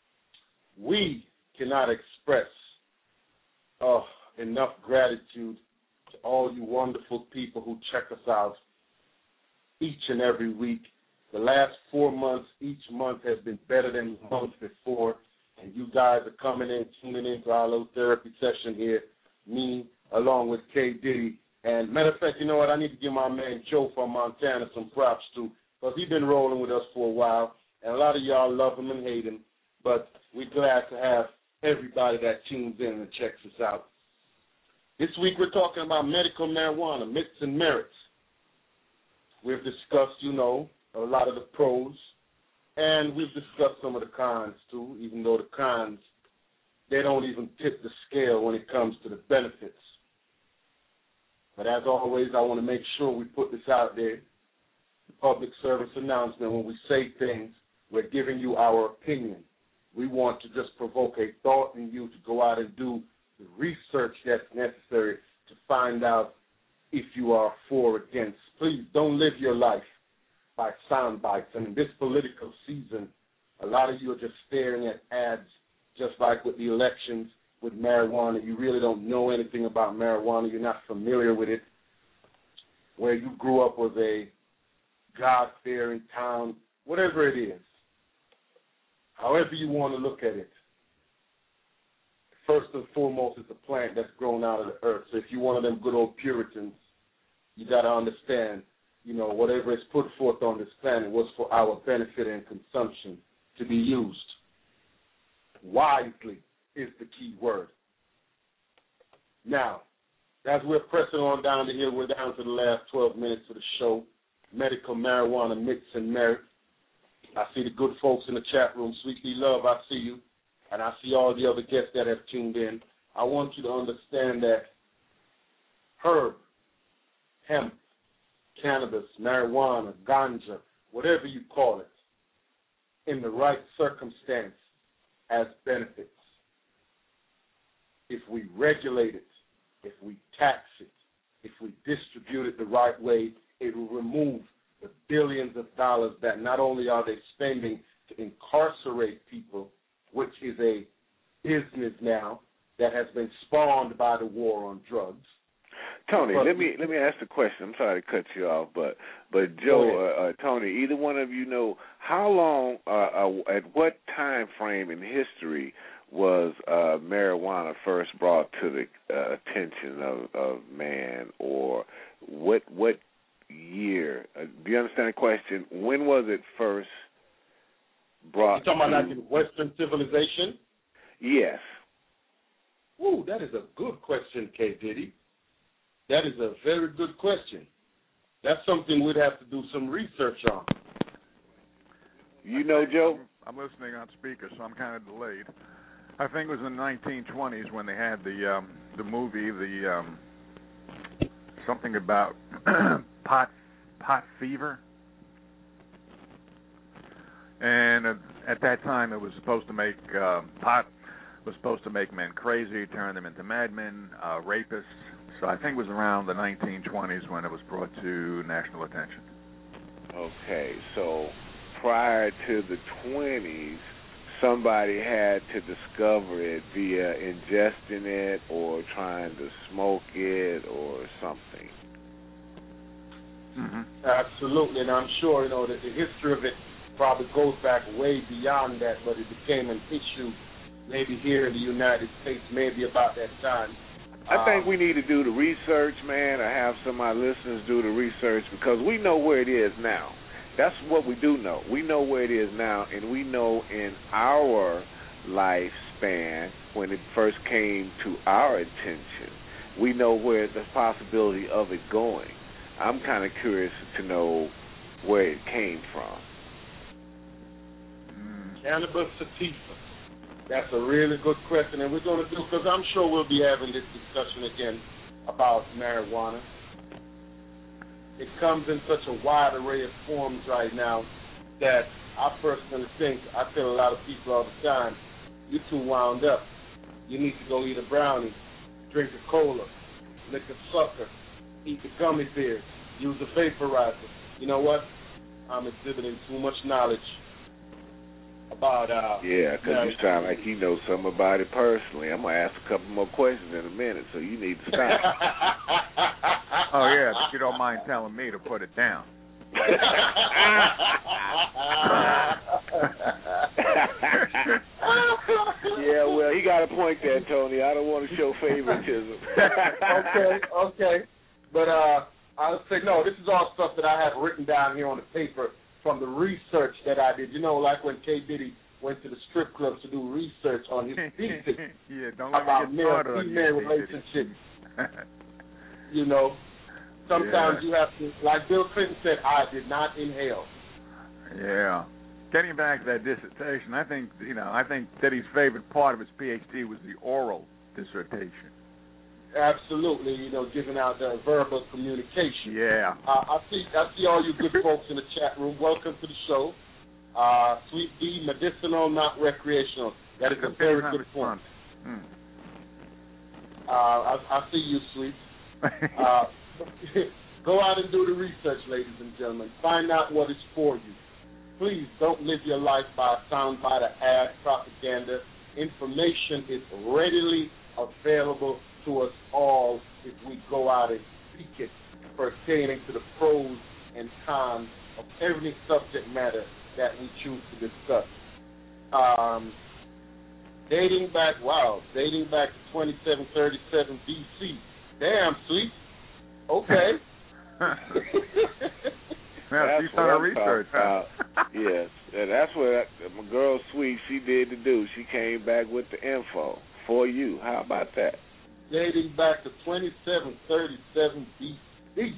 Speaker 5: We cannot express enough gratitude to all you wonderful people who check us out each and every week. The last 4 months, each month has been better than the month before, and you guys are coming in, tuning into our little therapy session here, me along with K. Diddy. And matter of fact, you know what, I need to give my man Joe from Montana some props too, because he's been rolling with us for a while, and a lot of y'all love him and hate him, but we're glad to have everybody that tunes in and checks us out. This week we're talking about medical marijuana, myths and merits. We've discussed, you know, a lot of the pros, and we've discussed some of the cons too, even though the cons, they don't even tip the scale when it comes to the benefits. But as always, I want to make sure we put this out there, public service announcement. When we say things, we're giving you our opinion. We want to just provoke a thought in you to go out and do the research that's necessary to find out if you are for or against. Please don't live your life by sound bites. And in this political season, a lot of you are just staring at ads, just like with the elections with marijuana. You really don't know anything about marijuana. You're not familiar with it. Where you grew up was a God-fearing town, whatever it is. However you want to look at it. First and foremost, it's a plant that's grown out of the earth. So if you're one of them good old Puritans, you got to understand, you know, whatever is put forth on this planet was for our benefit and consumption to be used. Wisely is the key word. Now, as we're pressing on down the hill, we're down to the last 12 minutes of the show. Medical marijuana, myths and merits. I see the good folks in the chat room. Sweetly Love, I see you. And I see all the other guests that have tuned in. I want you to understand that herb, hemp, cannabis, marijuana, ganja, whatever you call it, in the right circumstance has benefits. If we regulate it, if we tax it, if we distribute it the right way, it will remove the billions of dollars that not only are they spending to incarcerate people, which is a business now that has been spawned by the war on drugs.
Speaker 6: Tony, let me ask the question. I'm sorry to cut you off, but Joe, Tony, either one of you know how long, at what time frame in history was marijuana first brought to the attention of man, or what year? Do you understand the question? When was it first brought?
Speaker 5: You talking about like in Western civilization?
Speaker 6: Yes.
Speaker 5: Ooh, that is a good question, K. Diddy. That is a very good question. That's something we'd have to do some research on.
Speaker 6: You know, Joe?
Speaker 7: I'm listening on speaker, so I'm kind of delayed. I think it was in the 1920s when they had the movie, something about pot fever. And at that time, it was supposed to make pot was supposed to make men crazy, turn them into madmen, rapists. So I think it was around the 1920s when it was brought to national attention.
Speaker 6: Okay, so prior to the 20s, somebody had to discover it via ingesting it or trying to smoke it or something.
Speaker 5: Mm-hmm. Absolutely, and I'm sure that the history of it probably goes back way beyond that, but it became an issue maybe here in the United States, maybe about that time.
Speaker 6: I think we need to do the research, man, or have some of our listeners do the research, because we know where it is now. That's what we do know. We know where it is now, and we know in our lifespan, when it first came to our attention, we know where the possibility of it going. I'm kind of curious to know where it came from.
Speaker 5: Cannabis sativa. That's a really good question, and we're going to do, because I'm sure we'll be having this discussion again about marijuana. It comes in such a wide array of forms right now that I personally think, I tell a lot of people all the time, you're too wound up. You need to go eat a brownie, drink a cola, lick a sucker, eat the gummy bears, use a vaporizer. You know what? I'm exhibiting too much knowledge about
Speaker 6: yeah, because you sound like you know something about it personally. I'm going to ask a couple more questions in a minute, so you need to stop.
Speaker 7: Oh, yeah, but you don't mind telling me to put it down.
Speaker 6: Yeah, well, he got a point there, Tony. I don't want to show favoritism.
Speaker 5: Okay. But I'll say, no, this is all stuff that I have written down here on the paper from the research that I did. Like when K. Diddy went to the strip clubs to do research on his thesis about male-female relationships. Sometimes you have to, like Bill Clinton said, I did not inhale.
Speaker 7: Yeah. Getting back to that dissertation, I think Diddy's favorite part of his PhD was the oral dissertation.
Speaker 5: Absolutely, giving out the verbal communication.
Speaker 7: Yeah.
Speaker 5: I see all you good folks in the chat room. Welcome to the show. Sweet D, medicinal, not recreational. That is a very good point. I see you, Sweet. Go out and do the research, ladies and gentlemen. Find out what is for you. Please don't live your life by a soundbite or ad propaganda. Information is readily available to us all if we go out and seek it, pertaining to the pros and cons of every subject matter that we choose to discuss. Dating back to 2737 BC. Damn, Sweet. Okay.
Speaker 7: Yeah, she's done her research.
Speaker 6: Yes, and that's what my girl Sweet, she did to do. She came back with the info for you. How about that?
Speaker 5: Dating back to 2737 BC.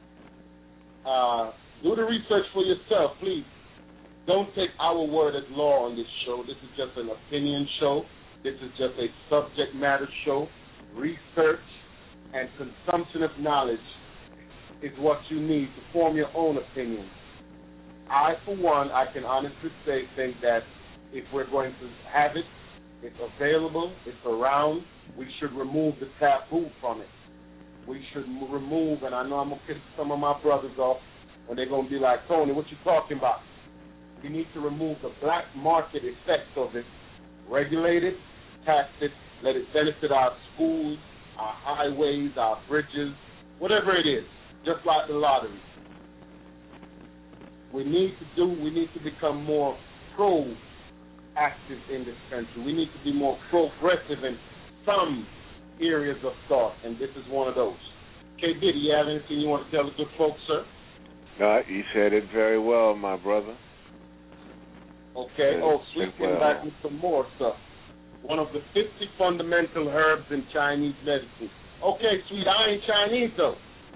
Speaker 5: Do the research for yourself, please. Don't take our word as law on this show. This is just an opinion show. This is just a subject matter show. Research and consumption of knowledge is what you need to form your own opinion. I, for one, I can honestly think that if we're going to have it, it's available, it's around, we should remove the taboo from it. We should remove, and I know I'm going to piss some of my brothers off when they're going to be like, Tony, what you talking about? We need to remove the black market effects of it, regulate it, tax it, let it benefit our schools, our highways, our bridges, whatever it is, just like the lottery. We need to become more proactive in this country. We need to be more progressive in some areas of thought, and this is one of those. K. Diddy, you have anything you want to tell the good folks, sir?
Speaker 6: No, you said it very well, my brother.
Speaker 5: Okay. Sweet came back with some more stuff. One of the 50 fundamental herbs in Chinese medicine. Okay, Sweet, I ain't Chinese, though.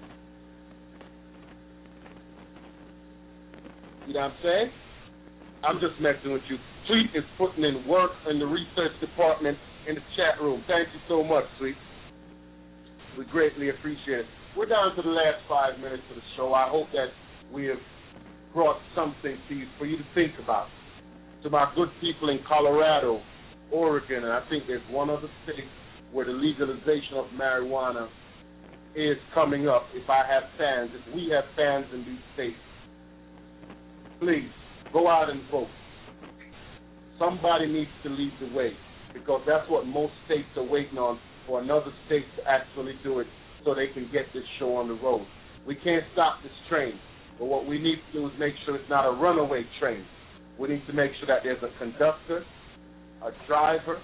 Speaker 5: You know what I'm saying? I'm just messing with you. Sweet is putting in work in the research department in the chat room. Thank you so much, Sweet. We greatly appreciate it. We're down to the last 5 minutes of the show. I hope that we have brought something to you for you to think about. To my good people in Colorado, Oregon, and I think there's one other state where the legalization of marijuana is coming up. If I have fans, if we have fans in these states, please go out and vote. Somebody needs to lead the way, because that's what most states are waiting on, for another state to actually do it so they can get this show on the road. We can't stop this train, but what we need to do is make sure it's not a runaway train. We need to make sure that there's a conductor, a driver,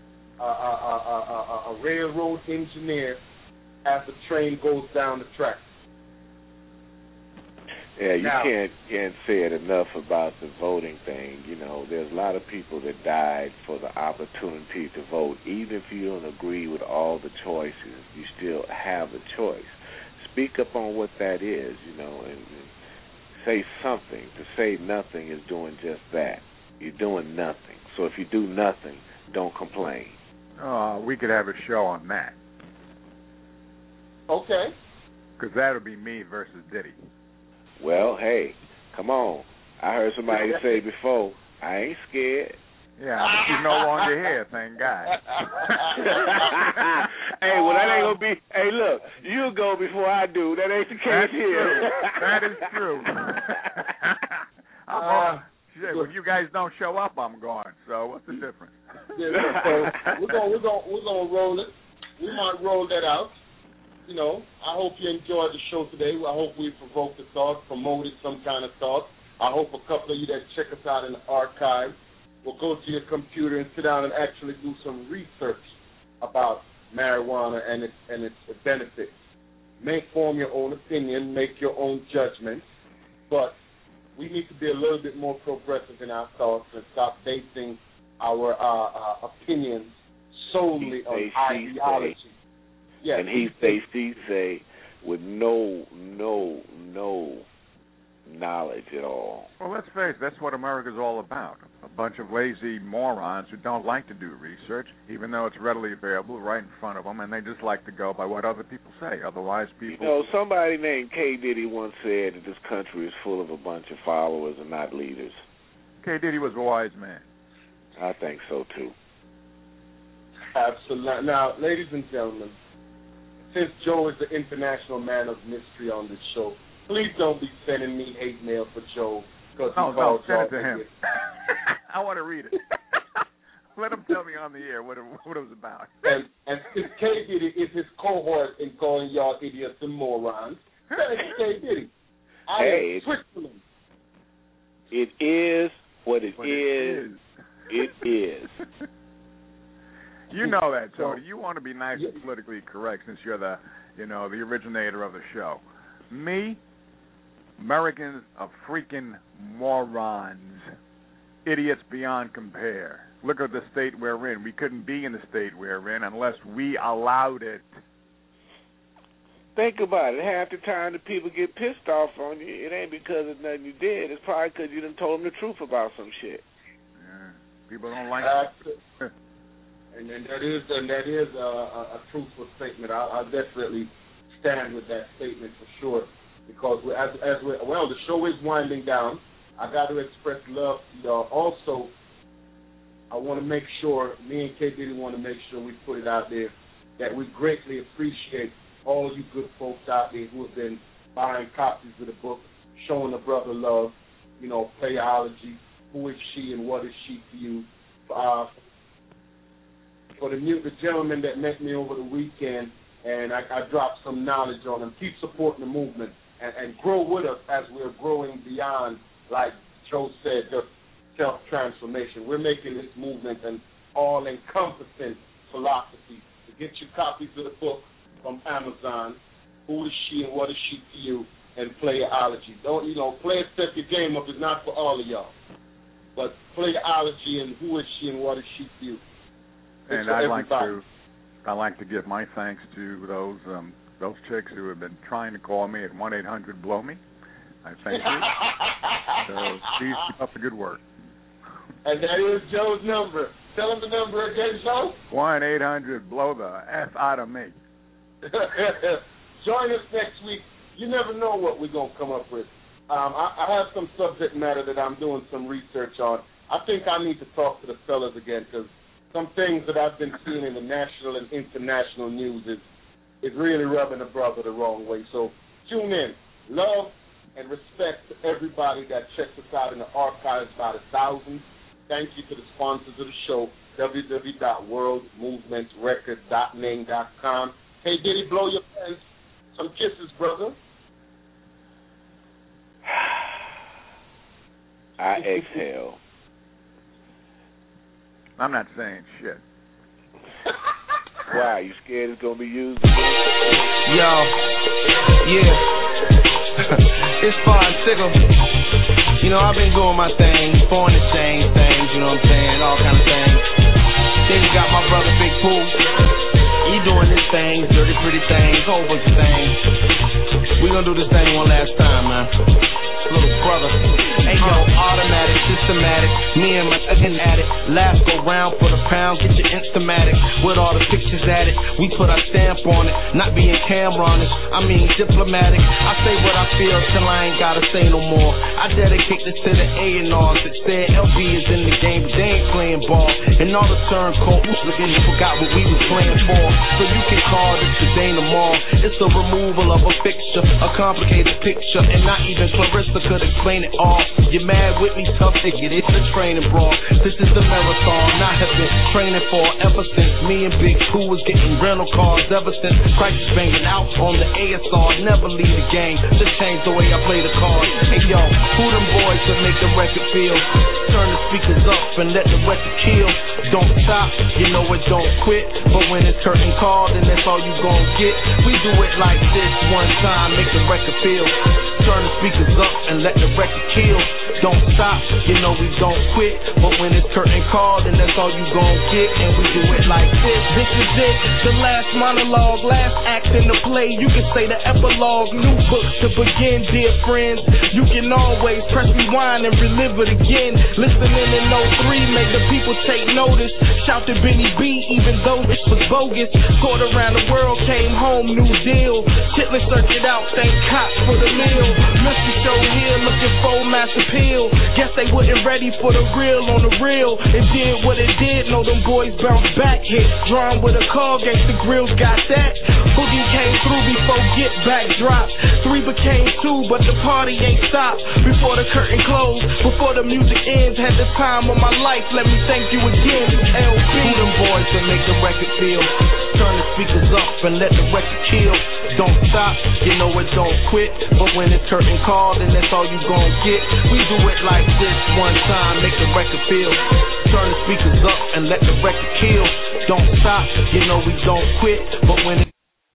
Speaker 5: a railroad engineer as the train goes down the track.
Speaker 6: Yeah, you can't say it enough about the voting thing. You know, there's a lot of people that died for the opportunity to vote. Even if you don't agree with all the choices, you still have a choice. Speak up on what that is, you know, and say something. To say nothing is doing just that. You're doing nothing. So if you do nothing, don't complain.
Speaker 7: We could have a show on that.
Speaker 5: Okay.
Speaker 7: Because that would be me versus Diddy.
Speaker 6: Well, hey, come on. I heard somebody say before, I ain't scared.
Speaker 7: Yeah, but she's no longer here, thank God.
Speaker 6: Hey, well, that ain't going to be... Hey, look, you go before I do. That ain't the case here.
Speaker 7: That is true. Shit, if you guys don't show up, I'm gone. So what's the difference?
Speaker 5: Yeah, so we're gonna roll it. We might roll that out. You know, I hope you enjoyed the show today. I hope we provoked a thought, promoted some kind of thought. I hope a couple of you that check us out in the archive will go to your computer and sit down and actually do some research about marijuana and its benefits. Form your own opinion, make your own judgment, but we need to be a little bit more progressive in our thoughts and stop basing our opinions solely on ideology. Yes.
Speaker 6: And he say, with no knowledge at all.
Speaker 7: Well, let's face it, that's what America's all about. A bunch of lazy morons who don't like to do research, even though it's readily available right in front of them, and they just like to go by what other people say. Otherwise, people...
Speaker 6: You know, somebody named K. Diddy once said that this country is full of a bunch of followers and not leaders.
Speaker 7: K. Diddy was a wise man.
Speaker 6: I think so, too.
Speaker 5: Absolutely. Now, ladies and gentlemen, since Joe is the international man of mystery on this show, please don't be sending me hate mail for Joe.
Speaker 7: No, send it to him. I want to read it. Let him tell me on the air what it was about.
Speaker 5: And since K. Diddy is his cohort in calling y'all idiots and morons, send it to K. Diddy. I am Switzerland.
Speaker 6: It is what it is. It is.
Speaker 7: You know that, Tony. You want to be nice and politically correct since you're the originator of the show. Me, Americans are freaking morons. Idiots beyond compare. Look at the state we're in. We couldn't be in the state we're in unless we allowed it.
Speaker 6: Think about it. Half the time the people get pissed off on you, it ain't because of nothing you did. It's probably because you done told them the truth about some shit.
Speaker 7: Yeah. People don't like it.
Speaker 5: And that is a truthful statement. I'll definitely stand with that statement for sure. Because the show is winding down. I got to express love to y'all. Also, I want to make sure, me and K. Diddy want to make sure we put it out there that we greatly appreciate all you good folks out there who have been buying copies of the book, showing the brother love, playology, who is she and what is she to you. For the gentleman that met me over the weekend, and I dropped some knowledge on him, keep supporting the movement and grow with us as we're growing beyond, like Joe said, just self-transformation. We're making this movement an all-encompassing philosophy. To get your copies of the book from Amazon, Who is She and What is She to You, and Playology. Play and Step Your Game Up is not for all of y'all. But Playology and Who is She and What is She to You.
Speaker 7: And I'd like to give my thanks to those chicks who have been trying to call me at 1-800-BLOW-ME. I thank you. So please keep up the good work.
Speaker 5: And that is Joe's number. Tell him the number again, Joe.
Speaker 7: 1-800-BLOW the F out of me.
Speaker 5: Join us next week. You never know what we're going to come up with. I have some subject matter that I'm doing some research on. I think I need to talk to the fellas again because some things that I've been seeing in the national and international news is really rubbing a brother the wrong way. So tune in. Love and respect to everybody that checks us out in the archives by the thousands. thank you to the sponsors of the show, www.worldmovementsrecord.ning.com. Hey, Diddy, blow your pants. Some kisses, brother.
Speaker 6: I exhale.
Speaker 7: I'm not saying shit.
Speaker 6: Why? You scared it's going to be used?
Speaker 2: Yo, yeah. It's fine, sickle. You know, I've been doing my thing, foreign exchange things, you know what I'm saying, all kind of things. Then you got my brother Big Pooh. He doing his things, dirty pretty things, whole bunch of things. We gonna do this thing one last time, man. Little brother. Hey yo, automatic, systematic. Me and my second addict. Last go round for the pound, get your Instamatic. With all the pictures at it, we put our stamp on it. Not being camera honest, I mean diplomatic. I say what I feel till I ain't gotta say no more. I dedicate this to the A&Rs that said LB is in the game, but they ain't playing ball. And all the turncoats looking, you forgot what we was playing for. So you can call this the Dana Mall. It's the removal of a fixture, a complicated picture, and not even Clarissa could explain it all. You're mad with me, tough ticket, it's a training brawl. This is the marathon I have been training for ever since me and Big Pooh was getting rental cars. Ever since Crisis banging out on the ASR, never leave the game, just change the way I play the cards. Hey yo, who them boys that make the record feel? Turn the speakers up and let the record kill. Don't stop, you know it don't quit, but when it's curtain call, then that's all you gon' get. We do it like this one time, make the record feel. Turn the speakers up and let the record kill. Don't stop, you know we don't quit, but when it's curtain call, then that's all you gon' get, and we do it like this. This is it, the last monologue, last act in the play. You can say the epilogue, new book to begin, dear friends. You can always press rewind and relive it again. Listening in 03, make the people take notice. Shout to Benny B, even though this was bogus. Toured around the world, came home, new deal. Chitlin circuit out, thank cops for the meal. Mystery show here, looking for mass appeal. Guess they wasn't ready for the real on the real. It did what it did, know them boys bounced back. Hit drawn with a call, gangsta grills got that. Boogie came through before get back dropped. 3 became 2, but the party ain't stopped. Before the curtain closed, before the music ends, had the time of my life, let me thank you again. LB, who them boys that make the record feel? Turn the speakers up and let the record kill. Don't stop, you know it don't quit, but when it's curtain call, then that's all you gon' get. We do it like this one time, make the record feel. Turn the speakers up and let the record kill. Don't stop, you know we don't quit, but when it's